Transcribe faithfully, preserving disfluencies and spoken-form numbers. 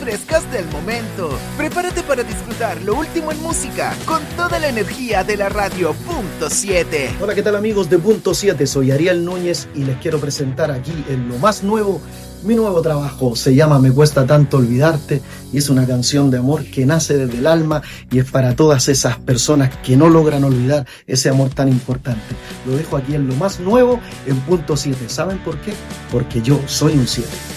frescas del momento. Prepárate para disfrutar lo último en música con toda la energía de la radio Punto siete. Hola, ¿qué tal amigos de Punto siete? Soy Ariel Núñez y les quiero presentar aquí en lo más nuevo, mi nuevo trabajo. Se llama Me Cuesta Tanto Olvidarte y es una canción de amor que nace desde el alma y es para todas esas personas que no logran olvidar ese amor tan importante. Lo dejo aquí en lo más nuevo en Punto siete. ¿Saben por qué? Porque yo soy un siete.